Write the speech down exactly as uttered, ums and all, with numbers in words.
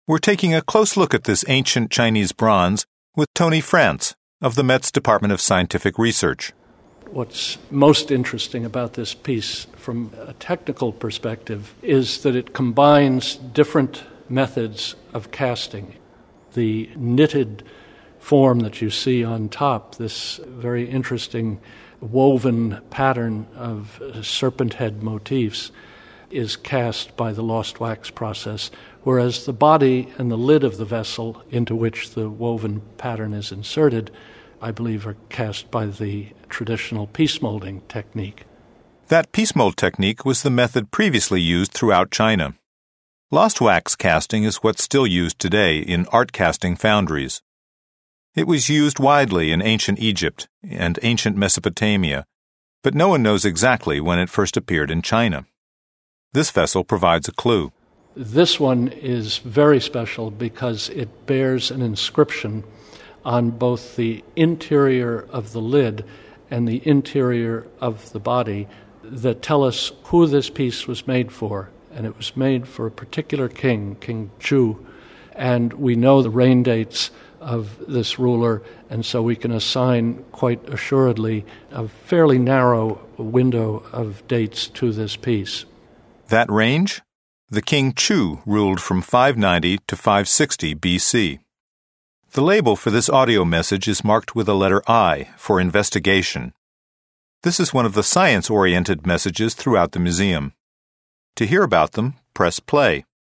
We're taking a close look at this ancient Chinese bronze with Tony France of the Met's Department of Scientific Research. What's most interesting about this piece from a technical perspective is that it combines different methods of casting. The knitted form that you see on top, this very interesting woven pattern of serpent head motifs, is cast by the lost wax process, whereas the body and the lid of the vessel into which the woven pattern is inserted, I believe, are cast by the traditional piece molding technique. That piece mold technique was the method previously used throughout China. Lost wax casting is what's still used today in art casting foundries. It was used widely in ancient Egypt and ancient Mesopotamia, but no one knows exactly when it first appeared in China. This vessel provides a clue. This one is very special because it bears an inscription on both the interior of the lid and the interior of the body that tell us who this piece was made for. And it was made for a particular king, King Chu. And we know the reign dates of this ruler, and so we can assign quite assuredly a fairly narrow window of dates to this piece. That range? The King Chu ruled from five ninety to five sixty B C. The label for this audio message is marked with a letter I for investigation. This is one of the science-oriented messages throughout the museum. To hear about them, press play.